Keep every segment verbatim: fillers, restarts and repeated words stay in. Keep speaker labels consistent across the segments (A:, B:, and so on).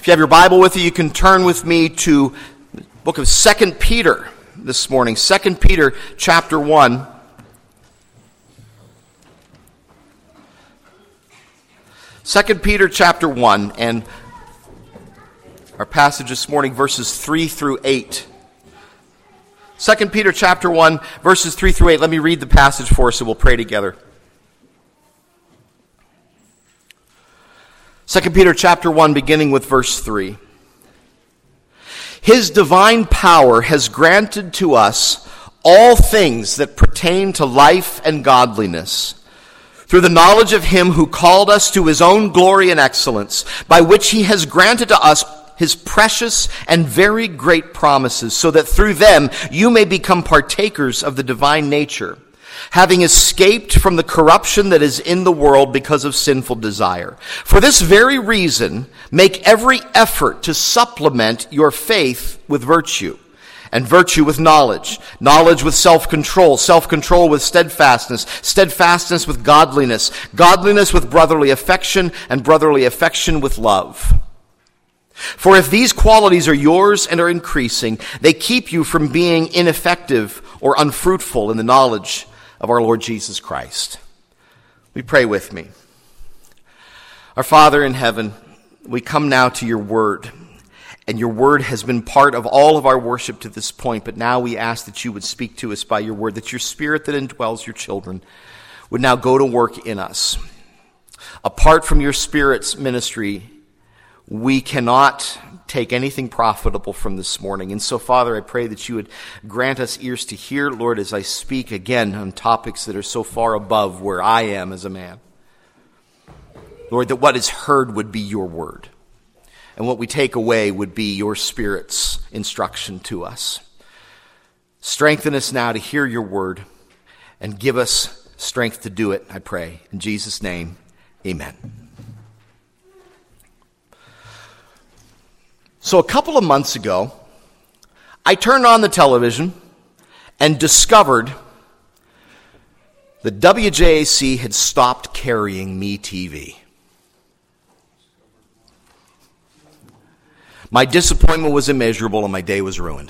A: If you have your Bible with you, you can turn with me to the book of Second Peter this morning. Second Peter chapter one. Second Peter chapter one, and our passage this morning, verses three through eight. Second Peter chapter one, verses three through eight. Let me read the passage for us and we'll pray together. Second Peter chapter one, beginning with verse three. His divine power has granted to us all things that pertain to life and godliness, through the knowledge of him who called us to his own glory and excellence, by which he has granted to us his precious and very great promises, so that through them you may become partakers of the divine nature, having escaped from the corruption that is in the world because of sinful desire. For this very reason, make every effort to supplement your faith with virtue, and virtue with knowledge, knowledge with self-control, self-control with steadfastness, steadfastness with godliness, godliness with brotherly affection, and brotherly affection with love. For if these qualities are yours and are increasing, they keep you from being ineffective or unfruitful in the knowledge of our Lord Jesus Christ. We pray with me. Our Father in heaven, we come now to your word, and your word has been part of all of our worship to this point, but now we ask that you would speak to us by your word, that your spirit that indwells your children would now go to work in us. Apart from your spirit's ministry, we cannot take anything profitable from this morning. And so, Father, I pray that you would grant us ears to hear, Lord, as I speak again on topics that are so far above where I am as a man. Lord, that what is heard would be your word, and what we take away would be your Spirit's instruction to us. Strengthen us now to hear your word, and give us strength to do it, I pray. In Jesus' name, amen. So a couple of months ago, I turned on the television and discovered that W J A C had stopped carrying MeTV. My disappointment was immeasurable and my day was ruined.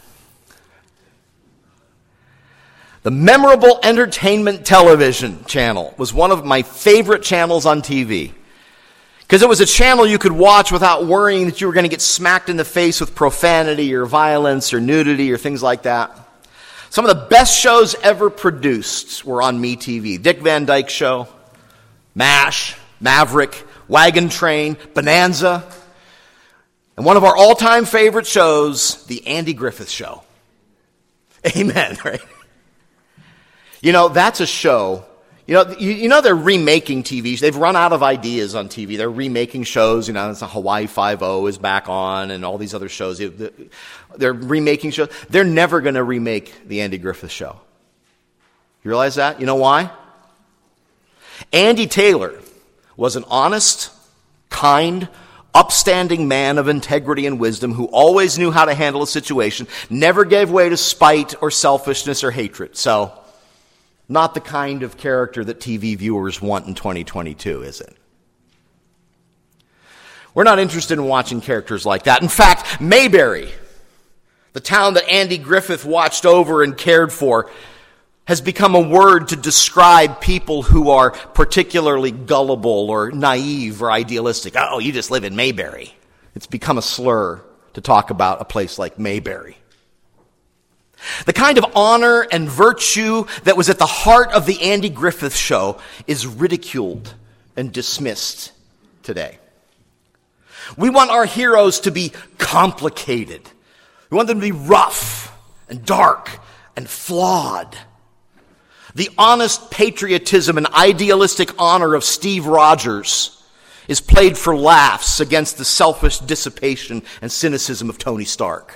A: The Memorable Entertainment Television channel was one of my favorite channels on T V. Because it was a channel you could watch without worrying that you were going to get smacked in the face with profanity or violence or nudity or things like that. Some of the best shows ever produced were on MeTV. Dick Van Dyke Show, MASH, Maverick, Wagon Train, Bonanza. And one of our all-time favorite shows, The Andy Griffith Show. Amen, right? You know, that's a show. You know, you, you know they're remaking T V. They've run out of ideas on T V. They're remaking shows. You know, it's a Hawaii Five-O is back on and all these other shows. They're remaking shows. They're never going to remake The Andy Griffith Show. You realize that? You know why? Andy Taylor was an honest, kind, upstanding man of integrity and wisdom who always knew how to handle a situation, never gave way to spite or selfishness or hatred. So, not the kind of character that T V viewers want in twenty twenty-two, is it? We're not interested in watching characters like that. In fact, Mayberry, the town that Andy Griffith watched over and cared for, has become a word to describe people who are particularly gullible or naive or idealistic. Oh, you just live in Mayberry. It's become a slur to talk about a place like Mayberry. The kind of honor and virtue that was at the heart of the Andy Griffith Show is ridiculed and dismissed today. We want our heroes to be complicated. We want them to be rough and dark and flawed. The honest patriotism and idealistic honor of Steve Rogers is played for laughs against the selfish dissipation and cynicism of Tony Stark.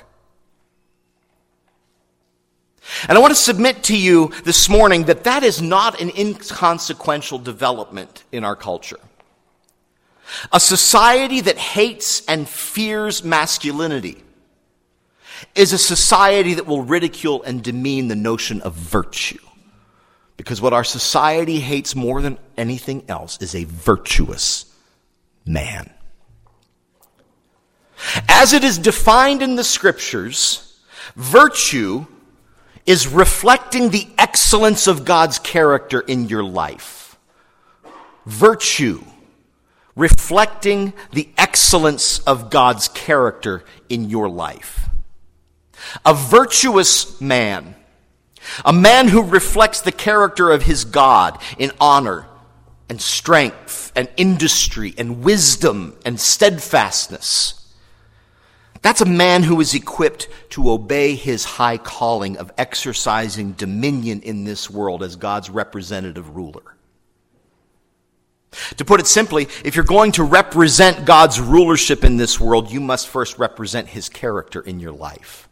A: And I want to submit to you this morning that that is not an inconsequential development in our culture. A society that hates and fears masculinity is a society that will ridicule and demean the notion of virtue. Because what our society hates more than anything else is a virtuous man. As it is defined in the Scriptures, virtue is reflecting the excellence of God's character in your life. Virtue, reflecting the excellence of God's character in your life. A virtuous man, a man who reflects the character of his God in honor and strength and industry and wisdom and steadfastness. That's a man who is equipped to obey his high calling of exercising dominion in this world as God's representative ruler. To put it simply, if you're going to represent God's rulership in this world, you must first represent his character in your life.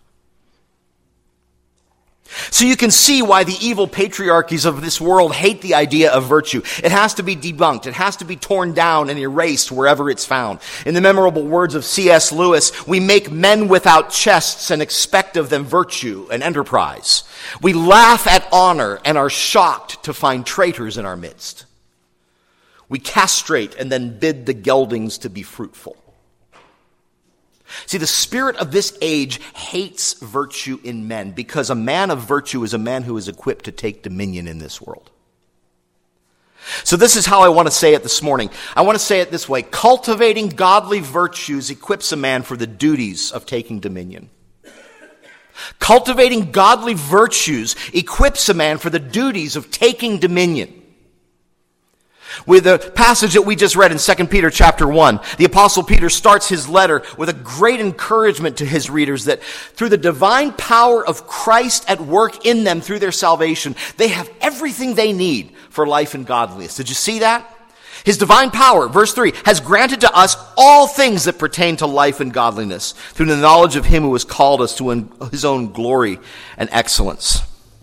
A: So you can see why the evil patriarchies of this world hate the idea of virtue. It has to be debunked. It has to be torn down and erased wherever it's found. In the memorable words of C S Lewis, we make men without chests and expect of them virtue and enterprise. We laugh at honor and are shocked to find traitors in our midst. We castrate and then bid the geldings to be fruitful. See, the spirit of this age hates virtue in men because a man of virtue is a man who is equipped to take dominion in this world. So this is how I want to say it this morning. I want to say it this way. Cultivating godly virtues equips a man for the duties of taking dominion. Cultivating godly virtues equips a man for the duties of taking dominion. With the passage that we just read in Second Peter chapter one, the Apostle Peter starts his letter with a great encouragement to his readers that through the divine power of Christ at work in them through their salvation, they have everything they need for life and godliness. Did you see that? His divine power, verse three, has granted to us all things that pertain to life and godliness through the knowledge of him who has called us to his own glory and excellence.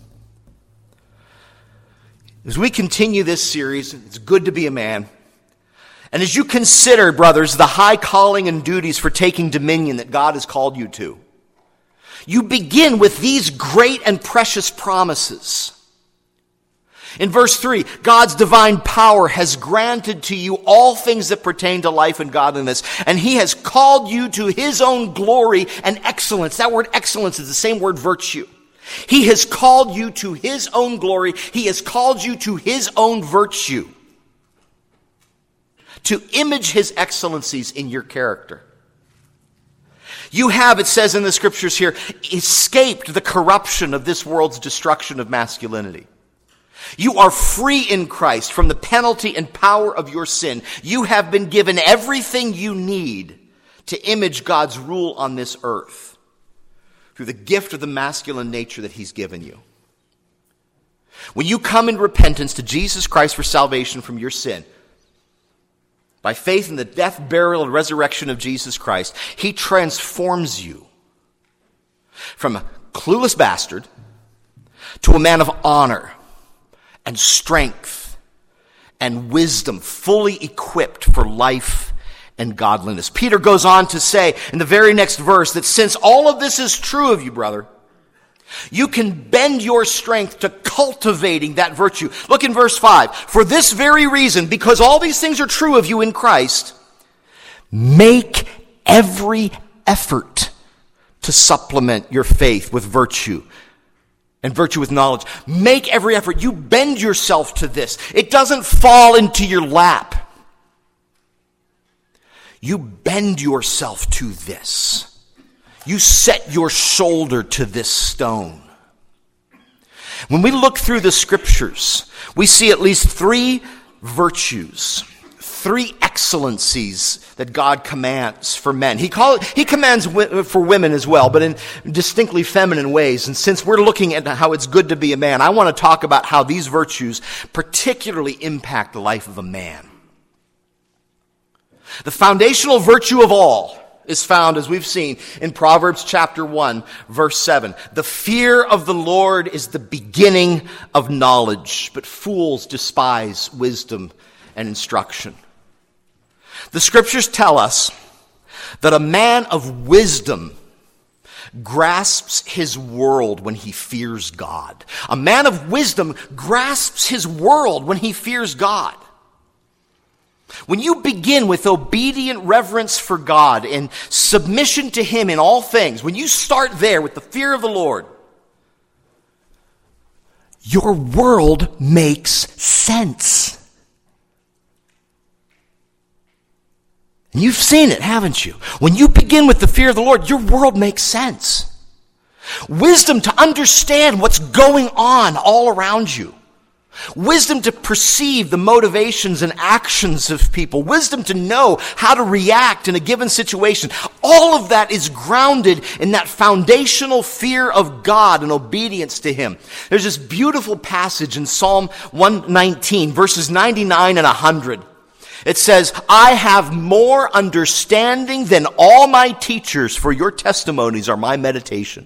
A: As we continue this series, it's good to be a man. And as you consider, brothers, the high calling and duties for taking dominion that God has called you to, you begin with these great and precious promises. In verse three, God's divine power has granted to you all things that pertain to life and godliness, and he has called you to his own glory and excellence. That word excellence is the same word virtue. He has called you to his own glory. He has called you to his own virtue. To image his excellencies in your character. You have, it says in the scriptures here, escaped the corruption of this world's destruction of masculinity. You are free in Christ from the penalty and power of your sin. You have been given everything you need to image God's rule on this earth. Through the gift of the masculine nature that he's given you. When you come in repentance to Jesus Christ for salvation from your sin, by faith in the death, burial, and resurrection of Jesus Christ, he transforms you from a clueless bastard to a man of honor and strength and wisdom, fully equipped for life and godliness. Peter goes on to say in the very next verse that since all of this is true of you, brother, you can bend your strength to cultivating that virtue. Look in verse five. For this very reason, because all these things are true of you in Christ, make every effort to supplement your faith with virtue. And virtue with knowledge. Make every effort. You bend yourself to this. It doesn't fall into your lap. You bend yourself to this. You set your shoulder to this stone. When we look through the scriptures, we see at least three virtues, three excellencies that God commands for men. He call, he commands for women as well, but in distinctly feminine ways. And since we're looking at how it's good to be a man, I want to talk about how these virtues particularly impact the life of a man. The foundational virtue of all is found, as we've seen, in Proverbs chapter one, verse seven. The fear of the Lord is the beginning of knowledge, but fools despise wisdom and instruction. The scriptures tell us that a man of wisdom grasps his world when he fears God. A man of wisdom grasps his world when he fears God. When you begin with obedient reverence for God and submission to Him in all things, when you start there with the fear of the Lord, your world makes sense. And you've seen it, haven't you? When you begin with the fear of the Lord, your world makes sense. Wisdom to understand what's going on all around you. Wisdom to perceive the motivations and actions of people. Wisdom to know how to react in a given situation. All of that is grounded in that foundational fear of God and obedience to Him. There's this beautiful passage in Psalm one nineteen, verses ninety-nine and one hundred. It says, I have more understanding than all my teachers, for your testimonies are my meditation.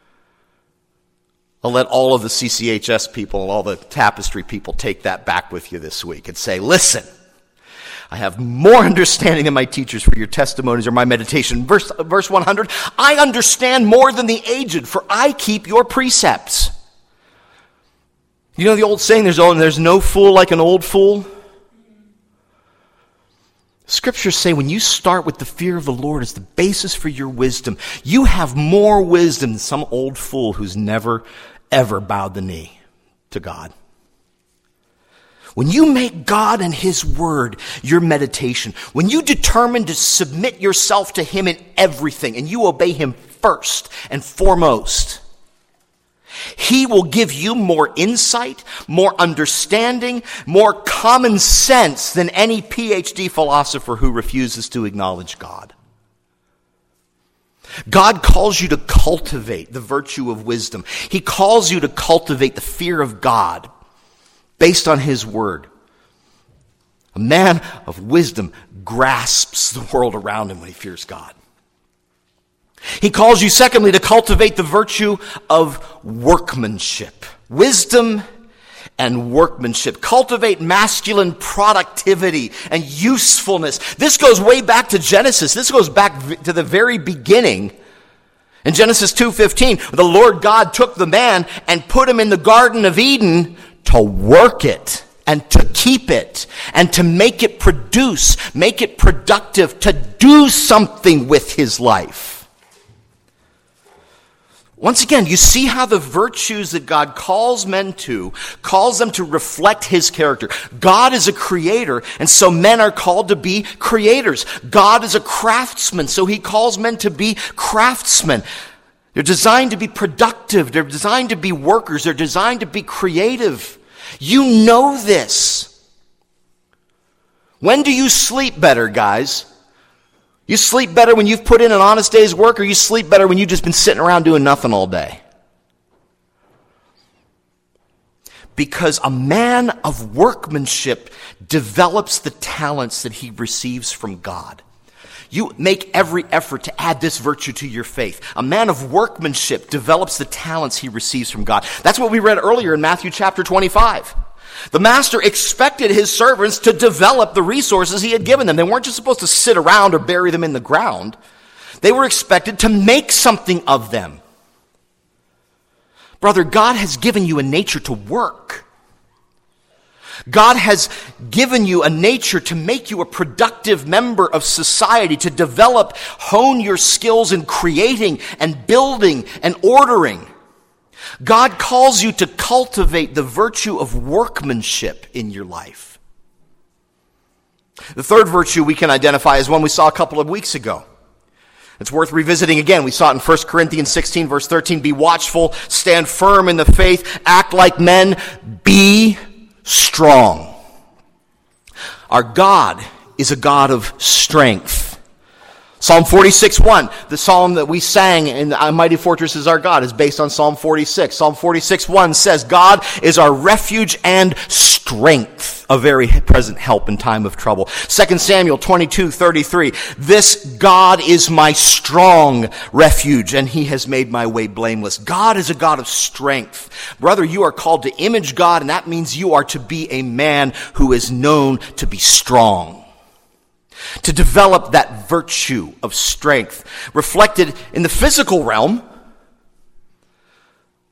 A: I'll let all of the C C H S people and all the Tapestry people take that back with you this week and say, listen, I have more understanding than my teachers, for your testimonies are my meditation. Verse, verse one hundred, I understand more than the aged, for I keep your precepts. You know the old saying, there's, there's no fool like an old fool? Scriptures say when you start with the fear of the Lord as the basis for your wisdom, you have more wisdom than some old fool who's never, ever bowed the knee to God. When you make God and His Word your meditation, when you determine to submit yourself to Him in everything and you obey Him first and foremost, He will give you more insight, more understanding, more common sense than any P H D philosopher who refuses to acknowledge God. God calls you to cultivate the virtue of wisdom. He calls you to cultivate the fear of God based on His Word. A man of wisdom grasps the world around him when he fears God. He calls you, secondly, to cultivate the virtue of workmanship. Wisdom and workmanship. Cultivate masculine productivity and usefulness. This goes way back to Genesis. This goes back to the very beginning. In Genesis two fifteen, the Lord God took the man and put him in the Garden of Eden to work it and to keep it and to make it produce, make it productive, to do something with his life. Once again, you see how the virtues that God calls men to, calls them to reflect His character. God is a creator, and so men are called to be creators. God is a craftsman, so He calls men to be craftsmen. They're designed to be productive. They're designed to be workers. They're designed to be creative. You know this. When do you sleep better, guys? You sleep better when you've put in an honest day's work, or you sleep better when you've just been sitting around doing nothing all day? Because a man of workmanship develops the talents that he receives from God. You make every effort to add this virtue to your faith. A man of workmanship develops the talents he receives from God. That's what we read earlier in Matthew chapter twenty-five. The master expected his servants to develop the resources he had given them. They weren't just supposed to sit around or bury them in the ground. They were expected to make something of them. Brother, God has given you a nature to work. God has given you a nature to make you a productive member of society, to develop, hone your skills in creating and building and ordering. God calls you to cultivate the virtue of workmanship in your life. The third virtue we can identify is one we saw a couple of weeks ago. It's worth revisiting again. We saw it in First Corinthians sixteen, verse thirteen. Be watchful, stand firm in the faith, act like men, be strong. Our God is a God of strength. Psalm forty-six one, the psalm that we sang in A Mighty Fortress is Our God, is based on Psalm forty-six. Psalm forty-six one says, God is our refuge and strength, a very present help in time of trouble. Second Samuel twenty-two thirty-three, this God is my strong refuge, and He has made my way blameless. God is a God of strength. Brother, you are called to image God, and that means you are to be a man who is known to be strong. To develop that virtue of strength reflected in the physical realm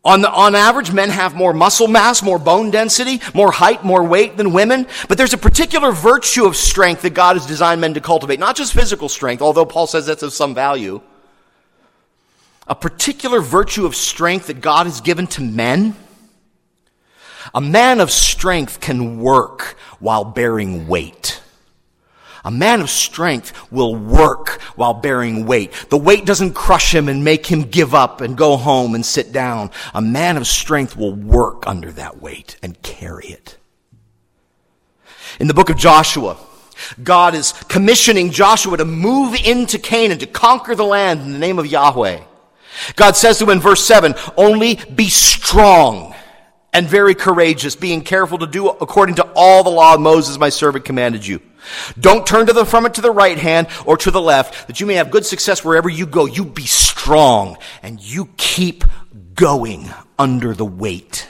A: On, the, on average, men have more muscle mass, more bone density, more height, more weight than women. But there's a particular virtue of strength that God has designed men to cultivate. Not just physical strength, although Paul says that's of some value. A particular virtue of strength that God has given to men. A man of strength can work while bearing weight. A man of strength will work while bearing weight. The weight doesn't crush him and make him give up and go home and sit down. A man of strength will work under that weight and carry it. In the book of Joshua, God is commissioning Joshua to move into Canaan, to conquer the land in the name of Yahweh. God says to him in verse seven, only be strong and very courageous, being careful to do according to all the law of Moses my servant commanded you. Don't turn to the, from it to the right hand or to the left, that you may have good success wherever you go. You be strong, and you keep going under the weight.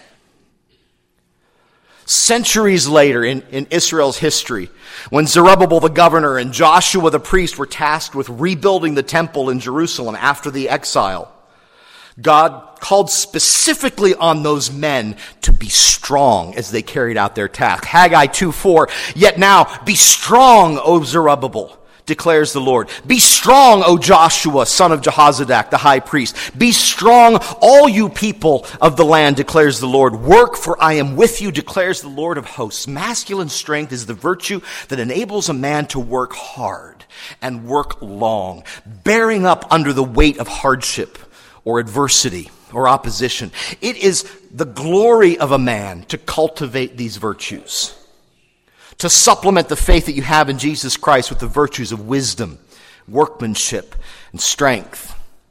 A: Centuries later in, in Israel's history, when Zerubbabel the governor and Joshua the priest were tasked with rebuilding the temple in Jerusalem after the exile, God called specifically on those men to be strong as they carried out their task. Haggai two four, yet now be strong, O Zerubbabel, declares the Lord. Be strong, O Joshua, son of Jehozadak, the high priest. Be strong, all you people of the land, declares the Lord. Work, for I am with you, declares the Lord of hosts. Masculine strength is the virtue that enables a man to work hard and work long, bearing up under the weight of hardship or adversity or opposition. It is the glory of a man to cultivate these virtues, to supplement the faith that you have in Jesus Christ with the virtues of wisdom, workmanship, and strength.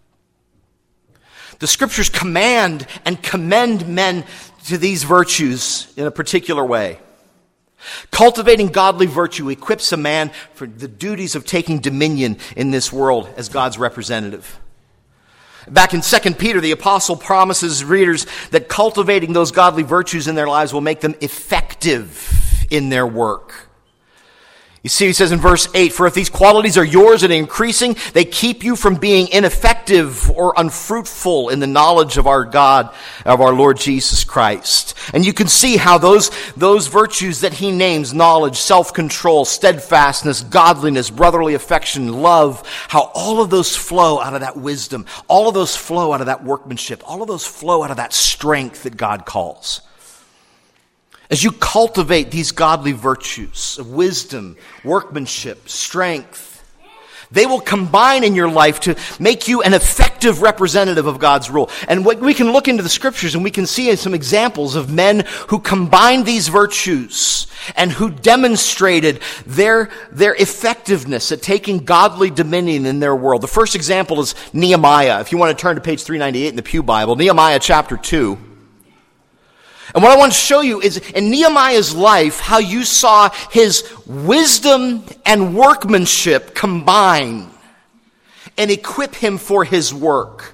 A: The scriptures command and commend men to these virtues in a particular way. Cultivating godly virtue equips a man for the duties of taking dominion in this world as God's representative. Back in Second Peter, the apostle promises readers that cultivating those godly virtues in their lives will make them effective in their work. You see, he says in verse eight, for if these qualities are yours and increasing, they keep you from being ineffective or unfruitful in the knowledge of our God, of our Lord Jesus Christ. And you can see how those, those virtues that he names, knowledge, self-control, steadfastness, godliness, brotherly affection, love, how all of those flow out of that wisdom. All of those flow out of that workmanship. All of those flow out of that strength that God calls. As you cultivate these godly virtues of wisdom, workmanship, strength, they will combine in your life to make you an effective representative of God's rule. And we can look into the scriptures and we can see some examples of men who combined these virtues and who demonstrated their, their effectiveness at taking godly dominion in their world. The first example is Nehemiah. If you want to turn to page three ninety-eight in the Pew Bible, Nehemiah chapter two. And what I want to show you is in Nehemiah's life, how you saw his wisdom and workmanship combine and equip him for his work.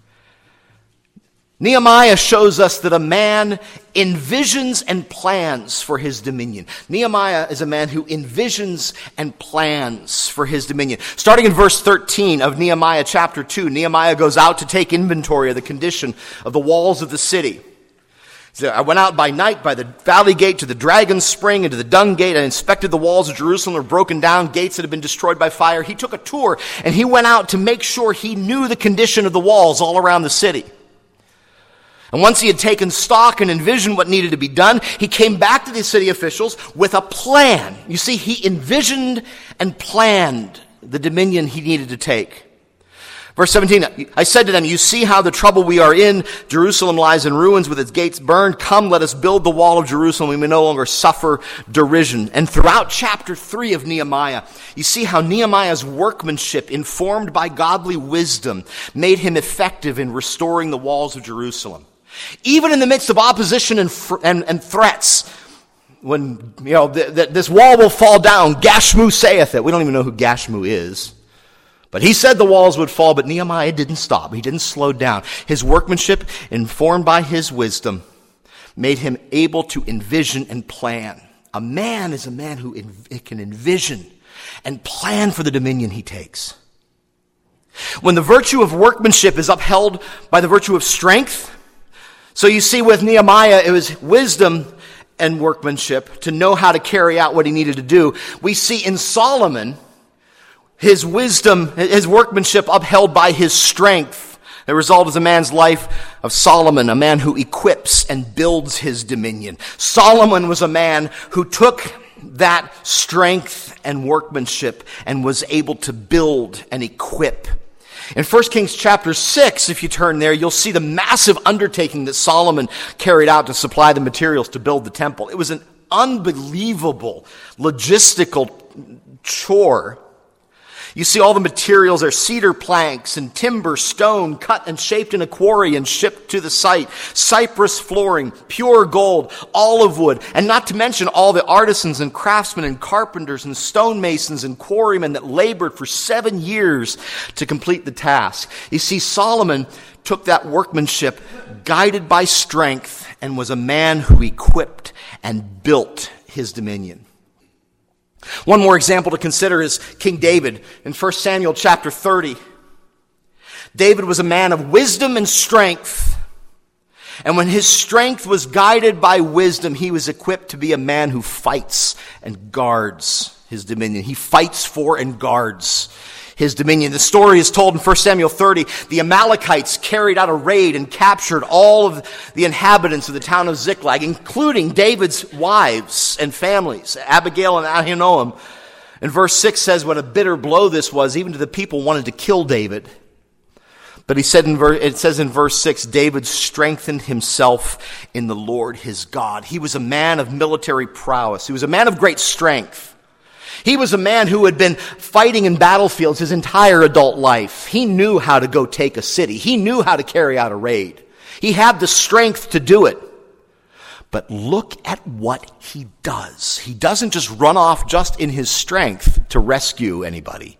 A: Nehemiah shows us that a man envisions and plans for his dominion. Nehemiah is a man who envisions and plans for his dominion. Starting in verse thirteen of Nehemiah chapter two, Nehemiah goes out to take inventory of the condition of the walls of the city. So I went out by night by the valley gate to the dragon spring and to the dung gate. I inspected the walls of Jerusalem, were broken down, gates that had been destroyed by fire. He took a tour and he went out to make sure he knew the condition of the walls all around the city. And once he had taken stock and envisioned what needed to be done, he came back to the city officials with a plan. You see, he envisioned and planned the dominion he needed to take. Verse seventeen, I said to them, you see how the trouble we are in. Jerusalem lies in ruins with its gates burned. Come, let us build the wall of Jerusalem. We may no longer suffer derision. And throughout chapter three of Nehemiah, you see how Nehemiah's workmanship, informed by godly wisdom, made him effective in restoring the walls of Jerusalem. Even in the midst of opposition and, and, and threats, when, you know, th- th- this wall will fall down, Gashmu saith it. We don't even know who Gashmu is. But he said the walls would fall, but Nehemiah didn't stop. He didn't slow down. His workmanship, informed by his wisdom, made him able to envision and plan. A man is a man who env- can envision and plan for the dominion he takes. When the virtue of workmanship is upheld by the virtue of strength, So you see, with Nehemiah, it was wisdom and workmanship to know how to carry out what he needed to do. We see in Solomon, his wisdom, his workmanship upheld by his strength. The result is a man's life of Solomon, a man who equips and builds his dominion. Solomon was a man who took that strength and workmanship and was able to build and equip. In First Kings chapter six, if you turn there, you'll see the massive undertaking that Solomon carried out to supply the materials to build the temple. It was an unbelievable logistical chore. You see all the materials are cedar planks and timber, stone, cut and shaped in a quarry and shipped to the site, cypress flooring, pure gold, olive wood, and not to mention all the artisans and craftsmen and carpenters and stonemasons and quarrymen that labored for seven years to complete the task. You see, Solomon took that workmanship, guided by strength, and was a man who equipped and built his dominion. One more example to consider is King David in First Samuel chapter thirty. David was a man of wisdom and strength. And when his strength was guided by wisdom, he was equipped to be a man who fights and guards his dominion. He fights for and guards his dominion. The story is told in First Samuel thirty. The Amalekites carried out a raid and captured all of the inhabitants of the town of Ziklag, including David's wives and families, Abigail and Ahinoam. And verse six says what a bitter blow this was, even to the people who wanted to kill David. But he said in verse, it says in verse six, David strengthened himself in the Lord his God. He was a man of military prowess. He was a man of great strength. He was a man who had been fighting in battlefields his entire adult life. He knew how to go take a city. He knew how to carry out a raid. He had the strength to do it. But look at what he does. He doesn't just run off just in his strength to rescue anybody.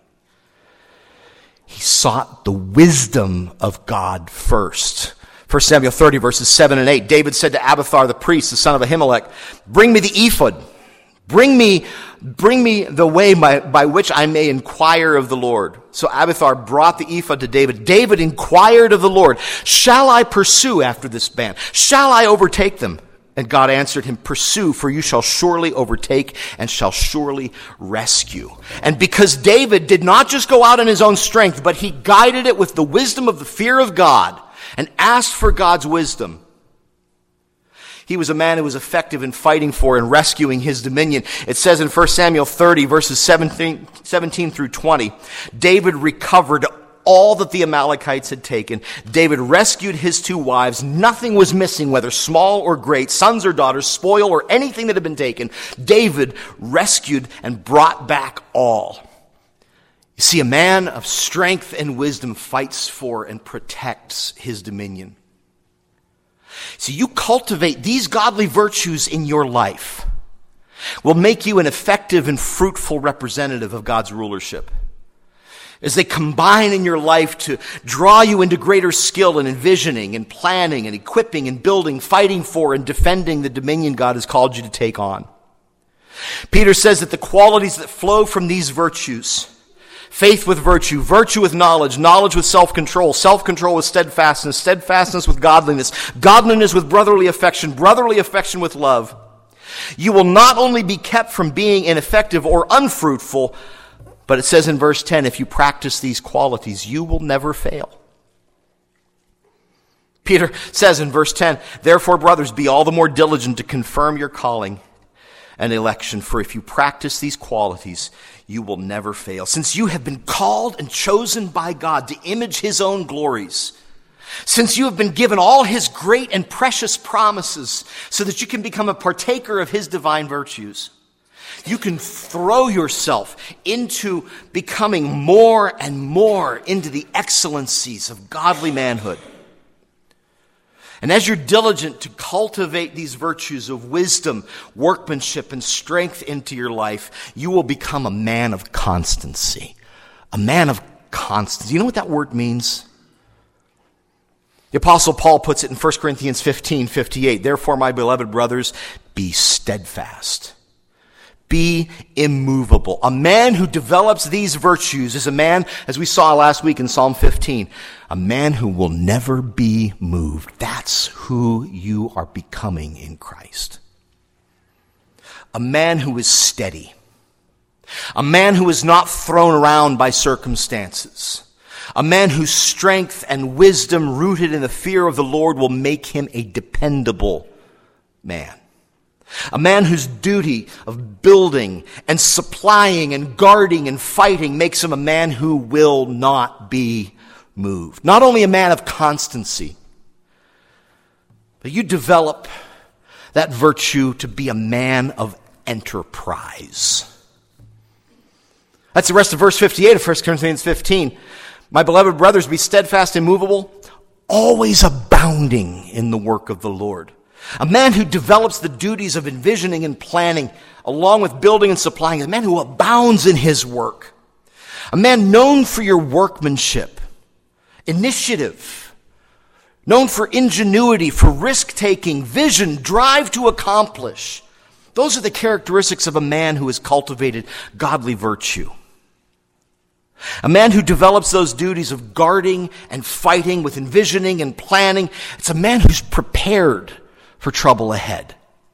A: He sought the wisdom of God first. First Samuel thirty, verses seven and eight. David said to Abiathar the priest, the son of Ahimelech, "Bring me the ephod. Bring me, bring me the way by, by which I may inquire of the Lord." So Abiathar brought the ephod to David. David inquired of the Lord, "Shall I pursue after this band? Shall I overtake them?" And God answered him, "Pursue, for you shall surely overtake and shall surely rescue." And because David did not just go out in his own strength, but he guided it with the wisdom of the fear of God and asked for God's wisdom, he was a man who was effective in fighting for and rescuing his dominion. It says in First Samuel thirty, verses seventeen, seventeen through twenty, David recovered all that the Amalekites had taken. David rescued his two wives. Nothing was missing, whether small or great, sons or daughters, spoil or anything that had been taken. David rescued and brought back all. You see, a man of strength and wisdom fights for and protects his dominion. So you cultivate these godly virtues in your life will make you an effective and fruitful representative of God's rulership. As they combine in your life to draw you into greater skill in envisioning and planning and equipping and building, fighting for and defending the dominion God has called you to take on. Peter says that the qualities that flow from these virtues, faith with virtue, virtue with knowledge, knowledge with self-control, self-control with steadfastness, steadfastness with godliness, godliness with brotherly affection, brotherly affection with love. You will not only be kept from being ineffective or unfruitful, but it says in verse ten, if you practice these qualities, you will never fail. Peter says in verse ten, therefore, brothers, be all the more diligent to confirm your calling and election, for if you practice these qualities, you will never fail. Since you have been called and chosen by God to image his own glories, since you have been given all his great and precious promises so that you can become a partaker of his divine virtues, you can throw yourself into becoming more and more into the excellencies of godly manhood. And as you're diligent to cultivate these virtues of wisdom, workmanship, and strength into your life, you will become a man of constancy. A man of constancy. You know what that word means? The Apostle Paul puts it in First Corinthians fifteen fifty-eight. Therefore, my beloved brothers, be steadfast. Be immovable. A man who develops these virtues is a man, as we saw last week in Psalm fifteen, a man who will never be moved. That's who you are becoming in Christ. A man who is steady. A man who is not thrown around by circumstances. A man whose strength and wisdom rooted in the fear of the Lord will make him a dependable man. A man whose duty of building and supplying and guarding and fighting makes him a man who will not be moved. Not only a man of constancy, but you develop that virtue to be a man of enterprise. That's the rest of verse fifty-eight of First Corinthians fifteen. My beloved brothers, be steadfast, immovable, always abounding in the work of the Lord. A man who develops the duties of envisioning and planning, along with building and supplying. A man who abounds in his work. A man known for your workmanship, initiative, known for ingenuity, for risk-taking, vision, drive to accomplish. Those are the characteristics of a man who has cultivated godly virtue. A man who develops those duties of guarding and fighting with envisioning and planning. It's a man who's prepared for trouble ahead.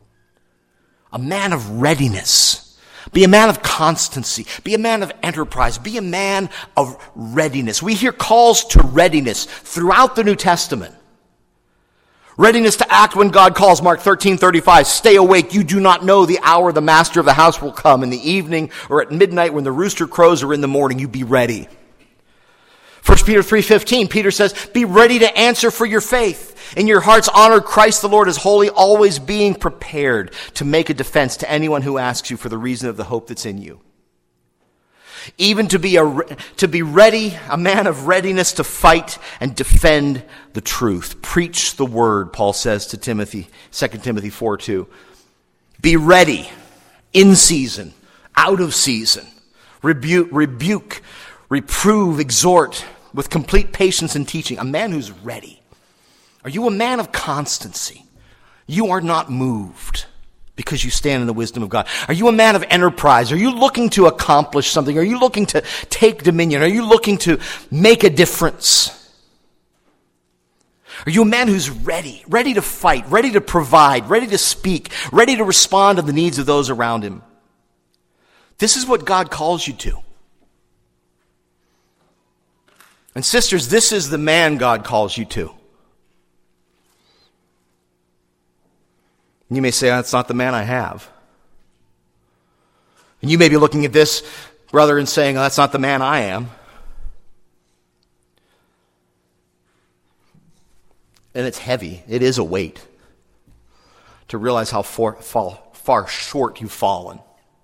A: A man of readiness. Be a man of constancy. Be a man of enterprise. Be a man of readiness. We hear calls to readiness throughout the New Testament. Readiness to act when God calls, Mark thirteen thirty-five. Stay awake, you do not know the hour the master of the house will come, in the evening or at midnight when the rooster crows, or in the morning. You be ready. First Peter three fifteen, Peter says, be ready to answer for your faith. In your hearts honor Christ the Lord as holy, always being prepared to make a defense to anyone who asks you for the reason of the hope that's in you. Even to be a, to be ready, a man of readiness to fight and defend the truth. Preach the word, Paul says to Timothy, Second Timothy four two. Be ready, in season, out of season. Rebuke, rebuke, reprove, exhort, with complete patience and teaching. A man who's ready. Are you a man of constancy? You are not moved because you stand in the wisdom of God. Are you a man of enterprise? Are you looking to accomplish something? Are you looking to take dominion? Are you looking to make a difference? Are you a man who's ready, ready to fight, ready to provide, ready to speak, ready to respond to the needs of those around him? This is what God calls you to. And sisters, this is the man God calls you to. You may say, that's not the man I have. And you may be looking at this brother and saying, oh, that's not the man I am. And it's heavy. It is a weight to realize how far, far, far short you've fallen.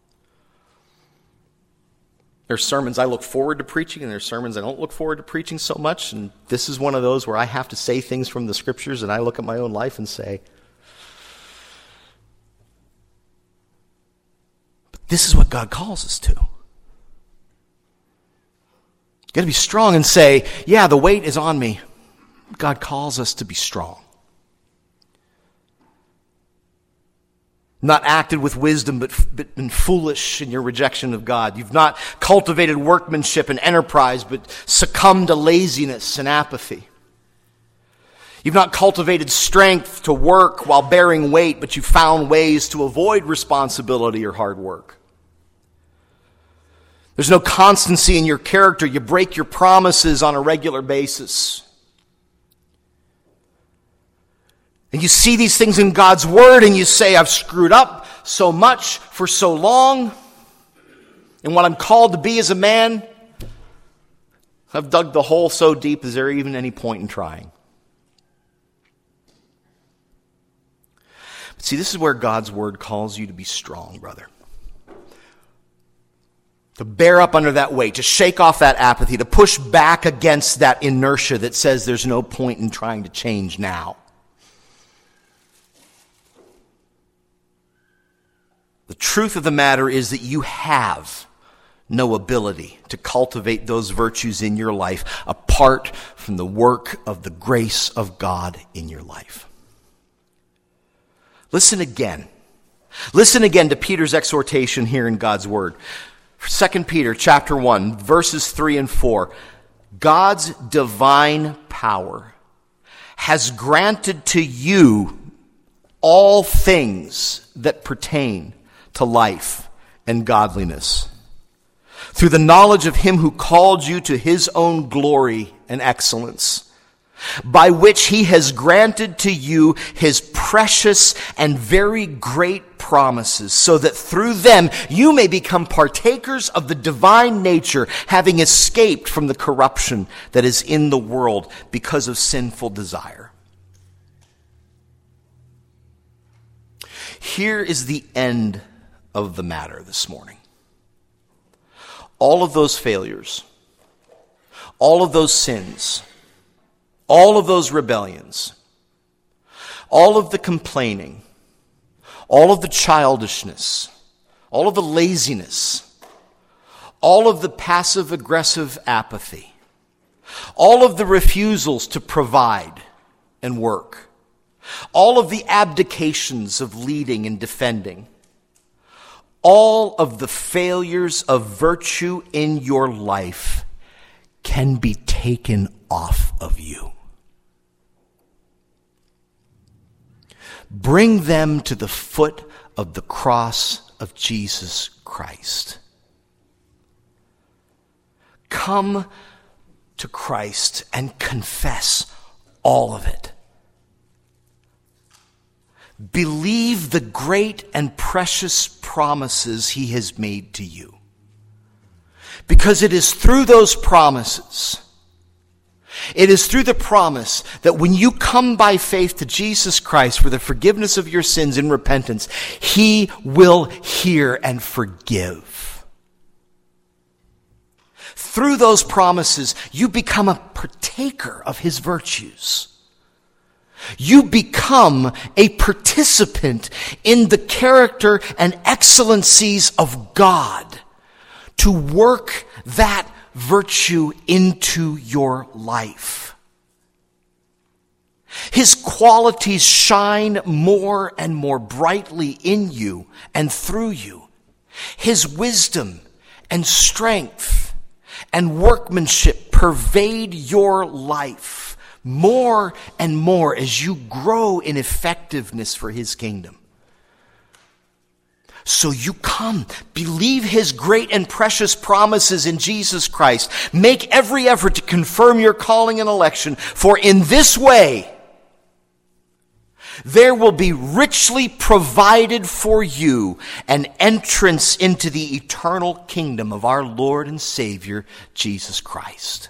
A: There's sermons I look forward to preaching, and there's sermons I don't look forward to preaching so much. And this is one of those where I have to say things from the scriptures, and I look at my own life and say, this is what God calls us to. You've got to be strong and say, yeah, the weight is on me. God calls us to be strong. Not acted with wisdom, but, but been foolish in your rejection of God. You've not cultivated workmanship and enterprise, but succumbed to laziness and apathy. You've not cultivated strength to work while bearing weight, but you've found ways to avoid responsibility or hard work. There's no constancy in your character. You break your promises on a regular basis. And you see these things in God's word and you say, I've screwed up so much for so long. And what I'm called to be as a man, I've dug the hole so deep, is there even any point in trying? But see, this is where God's word calls you to be strong, brother. To bear up under that weight, to shake off that apathy, to push back against that inertia that says there's no point in trying to change now. The truth of the matter is that you have no ability to cultivate those virtues in your life apart from the work of the grace of God in your life. Listen again. Listen again to Peter's exhortation here in God's word. Second Peter chapter one, verses three and four. God's divine power has granted to you all things that pertain to life and godliness, through the knowledge of him who called you to his own glory and excellence, by which he has granted to you his precious and very great promises, so that through them you may become partakers of the divine nature, having escaped from the corruption that is in the world because of sinful desire. Here is the end of the matter this morning. All of those failures, all of those sins, all of those rebellions, all of the complaining, all of the childishness, all of the laziness, all of the passive-aggressive apathy, all of the refusals to provide and work, all of the abdications of leading and defending, all of the failures of virtue in your life can be taken off of you. Bring them to the foot of the cross of Jesus Christ. Come to Christ and confess all of it. Believe the great and precious promises he has made to you. Because it is through those promises, it is through the promise that when you come by faith to Jesus Christ for the forgiveness of your sins in repentance, he will hear and forgive. Through those promises, you become a partaker of his virtues. You become a participant in the character and excellencies of God to work that virtue into your life. His qualities shine more and more brightly in you and through you. His wisdom and strength and workmanship pervade your life more and more as you grow in effectiveness for his kingdom. So you come, believe his great and precious promises in Jesus Christ. Make every effort to confirm your calling and election, for in this way there will be richly provided for you an entrance into the eternal kingdom of our Lord and Savior, Jesus Christ.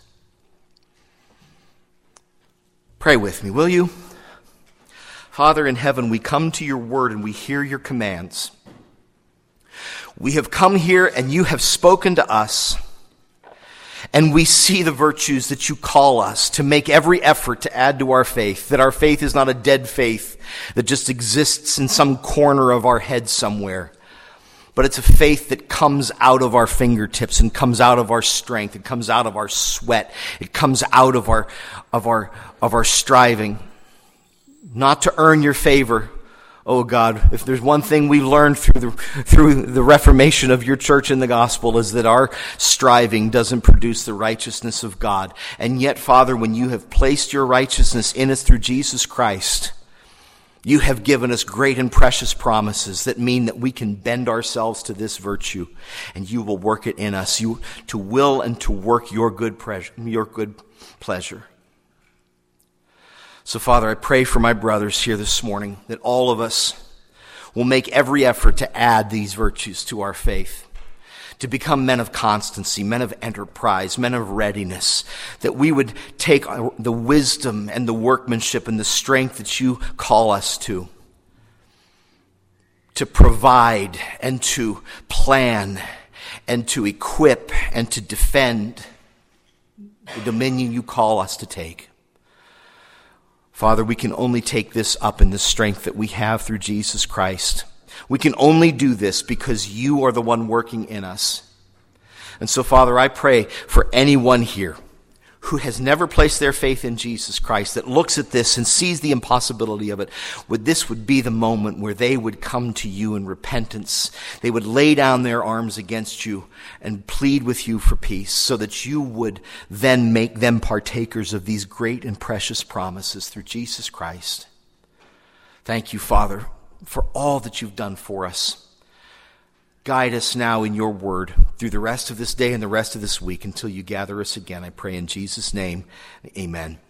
A: Pray with me, will you? Father in heaven, we come to your word and we hear your commands. We have come here and you have spoken to us, and we see the virtues that you call us to make every effort to add to our faith, that our faith is not a dead faith that just exists in some corner of our head somewhere, but it's a faith that comes out of our fingertips and comes out of our strength. It comes out of our sweat. It comes out of our, of our, of our striving, not to earn your favor. Oh God, if there's one thing we learned through the, through the reformation of your church in the gospel, is that our striving doesn't produce the righteousness of God. And yet, Father, when you have placed your righteousness in us through Jesus Christ, you have given us great and precious promises that mean that we can bend ourselves to this virtue, and you will work it in us, you to will and to work your good pleasure, your good pleasure. So, Father, I pray for my brothers here this morning that all of us will make every effort to add these virtues to our faith, to become men of constancy, men of enterprise, men of readiness, that we would take the wisdom and the workmanship and the strength that you call us to, to provide and to plan and to equip and to defend the dominion you call us to take. Father, we can only take this up in the strength that we have through Jesus Christ. We can only do this because you are the one working in us. And so, Father, I pray for anyone here who has never placed their faith in Jesus Christ, that looks at this and sees the impossibility of it, would this would be the moment where they would come to you in repentance. They would lay down their arms against you and plead with you for peace, so that you would then make them partakers of these great and precious promises through Jesus Christ. Thank you, Father, for all that you've done for us. Guide us now in your word through the rest of this day and the rest of this week until you gather us again. I pray in Jesus' name, amen.